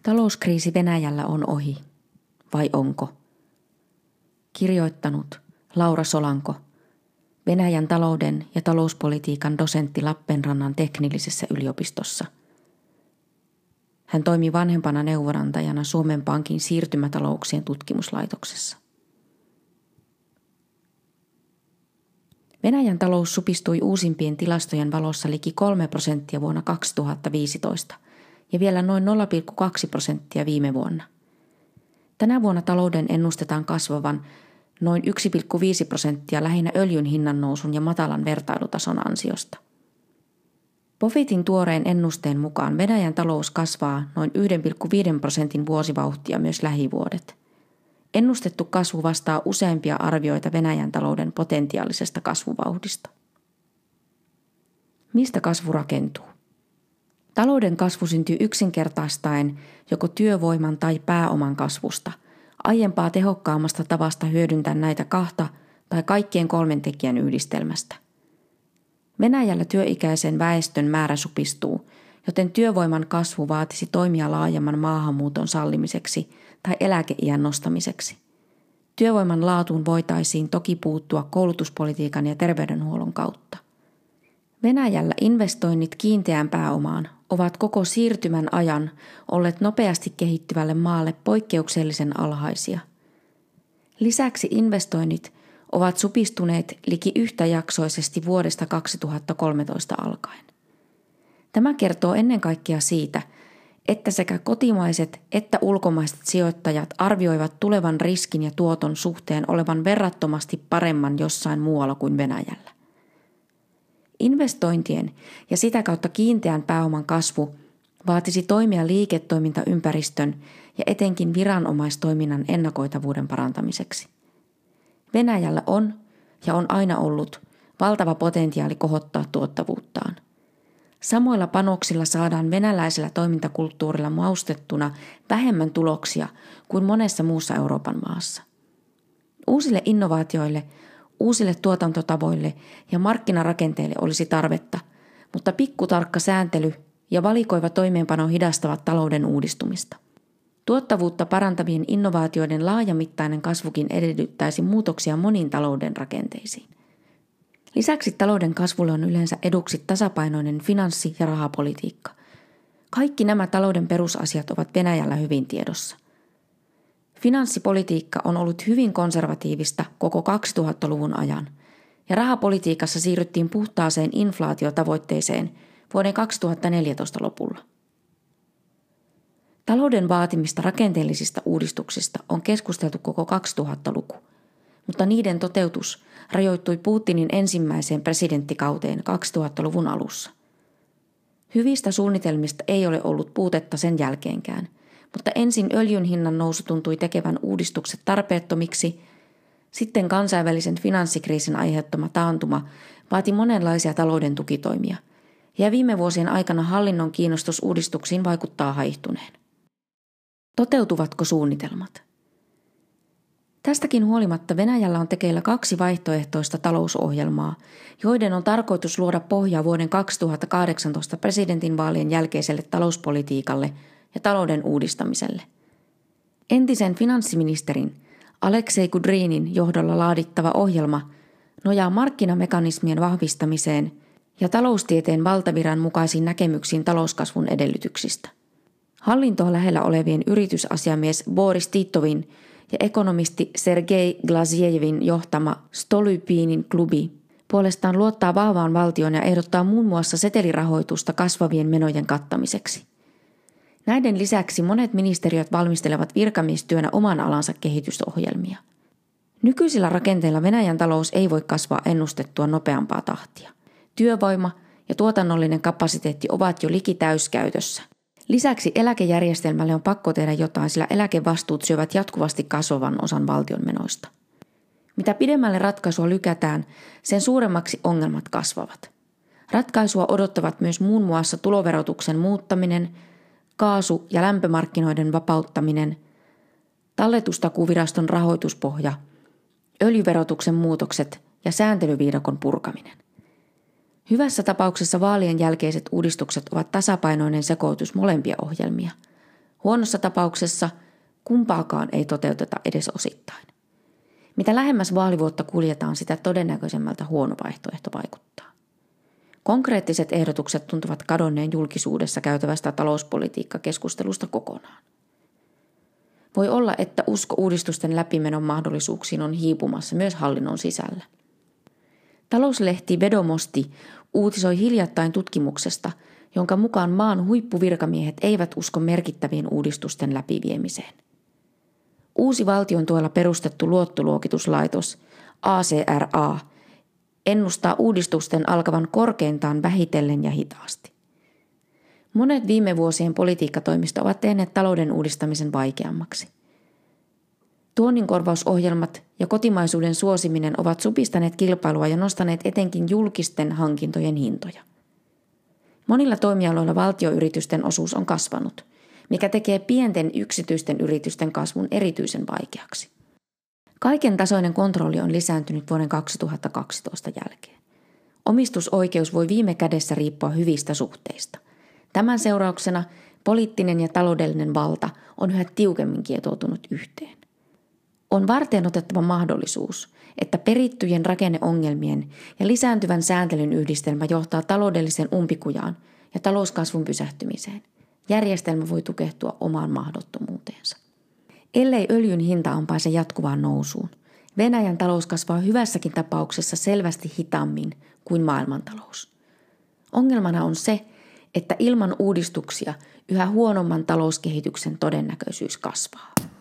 Talouskriisi Venäjällä on ohi. Vai onko? Kirjoittanut Laura Solanko, Venäjän talouden ja talouspolitiikan dosentti Lappeenrannan teknillisessä yliopistossa. Hän toimi vanhempana neuvonantajana Suomen Pankin siirtymätalouksien tutkimuslaitoksessa. Venäjän talous supistui uusimpien tilastojen valossa liki 3% vuonna 2015 ja vielä noin 0,2% viime vuonna. Tänä vuonna talouden ennustetaan kasvavan noin 1,5% lähinnä öljyn hinnan nousun ja matalan vertailutason ansiosta. Pofitin tuoreen ennusteen mukaan Venäjän talous kasvaa noin 1,5% vuosivauhtia myös lähivuodet. Ennustettu kasvu vastaa useimpia arvioita Venäjän talouden potentiaalisesta kasvuvauhdista. Mistä kasvu rakentuu? Talouden kasvu syntyy yksinkertaistaen joko työvoiman tai pääoman kasvusta, aiempaa tehokkaammasta tavasta hyödyntää näitä kahta tai kaikkien kolmen tekijän yhdistelmästä. Venäjällä työikäisen väestön määrä supistuu, joten työvoiman kasvu vaatisi toimia laajemman maahanmuuton sallimiseksi tai eläkeiän nostamiseksi. Työvoiman laatuun voitaisiin toki puuttua koulutuspolitiikan ja terveydenhuollon kautta. Venäjällä investoinnit kiinteään pääomaan ovat koko siirtymän ajan olleet nopeasti kehittyvälle maalle poikkeuksellisen alhaisia. Lisäksi investoinnit ovat supistuneet liki yhtäjaksoisesti vuodesta 2013 alkaen. Tämä kertoo ennen kaikkea siitä, että sekä kotimaiset että ulkomaiset sijoittajat arvioivat tulevan riskin ja tuoton suhteen olevan verrattomasti paremman jossain muualla kuin Venäjällä. Investointien ja sitä kautta kiinteän pääoman kasvu vaatisi toimia liiketoimintaympäristön ja etenkin viranomaistoiminnan ennakoitavuuden parantamiseksi. Venäjällä on ja on aina ollut valtava potentiaali kohottaa tuottavuuttaan. Samoilla panoksilla saadaan venäläisellä toimintakulttuurilla maustettuna vähemmän tuloksia kuin monessa muussa Euroopan maassa. Uusille innovaatioille, uusille tuotantotavoille ja markkinarakenteille olisi tarvetta, mutta pikkutarkka sääntely ja valikoiva toimeenpano hidastavat talouden uudistumista. Tuottavuutta parantavien innovaatioiden laajamittainen kasvukin edellyttäisi muutoksia moniin talouden rakenteisiin. Lisäksi talouden kasvulle on yleensä eduksi tasapainoinen finanssi- ja rahapolitiikka. Kaikki nämä talouden perusasiat ovat Venäjällä hyvin tiedossa. Finanssipolitiikka on ollut hyvin konservatiivista koko 2000-luvun ajan, ja rahapolitiikassa siirryttiin puhtaaseen inflaatiotavoitteeseen vuoden 2014 lopulla. Talouden vaatimista rakenteellisista uudistuksista on keskusteltu koko 2000-luku, mutta niiden toteutus rajoittui Putinin ensimmäiseen presidenttikauteen 2000-luvun alussa. Hyvistä suunnitelmista ei ole ollut puutetta sen jälkeenkään, mutta ensin öljyn hinnan nousu tuntui tekevän uudistukset tarpeettomiksi, sitten kansainvälisen finanssikriisin aiheuttama taantuma vaati monenlaisia talouden tukitoimia, ja viime vuosien aikana hallinnon kiinnostus uudistuksiin vaikuttaa haihtuneen. Toteutuvatko suunnitelmat? Tästäkin huolimatta Venäjällä on tekeillä 2 vaihtoehtoista talousohjelmaa, joiden on tarkoitus luoda pohjaa vuoden 2018 presidentinvaalien jälkeiselle talouspolitiikalle ja talouden uudistamiselle. Entisen finanssiministerin Aleksei Kudrynin johdolla laadittava ohjelma nojaa markkinamekanismien vahvistamiseen ja taloustieteen valtaviran mukaisiin näkemyksiin talouskasvun edellytyksistä. Hallintoa lähellä olevien yritysasiamies Boris Titovin ja ekonomisti Sergei Glazjevin johtama Stolypinin klubi puolestaan luottaa vahvaan valtioon ja ehdottaa muun muassa setelirahoitusta kasvavien menojen kattamiseksi. Näiden lisäksi monet ministeriöt valmistelevat virkamiestyönä oman alansa kehitysohjelmia. Nykyisillä rakenteilla Venäjän talous ei voi kasvaa ennustettua nopeampaa tahtia. Työvoima ja tuotannollinen kapasiteetti ovat jo liki täyskäytössä. Lisäksi eläkejärjestelmälle on pakko tehdä jotain, sillä eläkevastuut syövät jatkuvasti kasvavan osan valtion menoista. Mitä pidemmälle ratkaisua lykätään, sen suuremmaksi ongelmat kasvavat. Ratkaisua odottavat myös muun muassa tuloverotuksen muuttaminen, kaasu- ja lämpömarkkinoiden vapauttaminen, talletustakuuviraston rahoituspohja, öljyverotuksen muutokset ja sääntelyviidakon purkaminen. Hyvässä tapauksessa vaalien jälkeiset uudistukset ovat tasapainoinen sekoitus molempia ohjelmia. Huonossa tapauksessa kumpaakaan ei toteuteta edes osittain. Mitä lähemmäs vaalivuotta kuljetaan, sitä todennäköisemmältä huono vaihtoehto vaikuttaa. Konkreettiset ehdotukset tuntuvat kadonneen julkisuudessa käytävästä talouspolitiikkakeskustelusta kokonaan. Voi olla, että usko uudistusten läpimenon mahdollisuuksiin on hiipumassa myös hallinnon sisällä. Talouslehti Vedomosti uutisoi hiljattain tutkimuksesta, jonka mukaan maan huippuvirkamiehet eivät usko merkittävien uudistusten läpiviemiseen. Uusi valtion tuella perustettu luottoluokituslaitos ACRA ennustaa uudistusten alkavan korkeintaan vähitellen ja hitaasti. Monet viime vuosien politiikkatoimista ovat tehneet talouden uudistamisen vaikeammaksi. Tuonninkorvausohjelmat ja kotimaisuuden suosiminen ovat supistaneet kilpailua ja nostaneet etenkin julkisten hankintojen hintoja. Monilla toimialoilla valtioyritysten osuus on kasvanut, mikä tekee pienten yksityisten yritysten kasvun erityisen vaikeaksi. Kaiken tasoinen kontrolli on lisääntynyt vuoden 2012 jälkeen. Omistusoikeus voi viime kädessä riippua hyvistä suhteista. Tämän seurauksena poliittinen ja taloudellinen valta on yhä tiukemmin kietoutunut yhteen. On varteenotettava mahdollisuus, että perittyjen rakenneongelmien ja lisääntyvän sääntelyn yhdistelmä johtaa taloudelliseen umpikujaan ja talouskasvun pysähtymiseen. Järjestelmä voi tukehtua omaan mahdottomuuteensa. Ellei öljyn hinta ampaise jatkuvaan nousuun, Venäjän talous kasvaa hyvässäkin tapauksessa selvästi hitaammin kuin maailmantalous. Ongelmana on se, että ilman uudistuksia yhä huonomman talouskehityksen todennäköisyys kasvaa.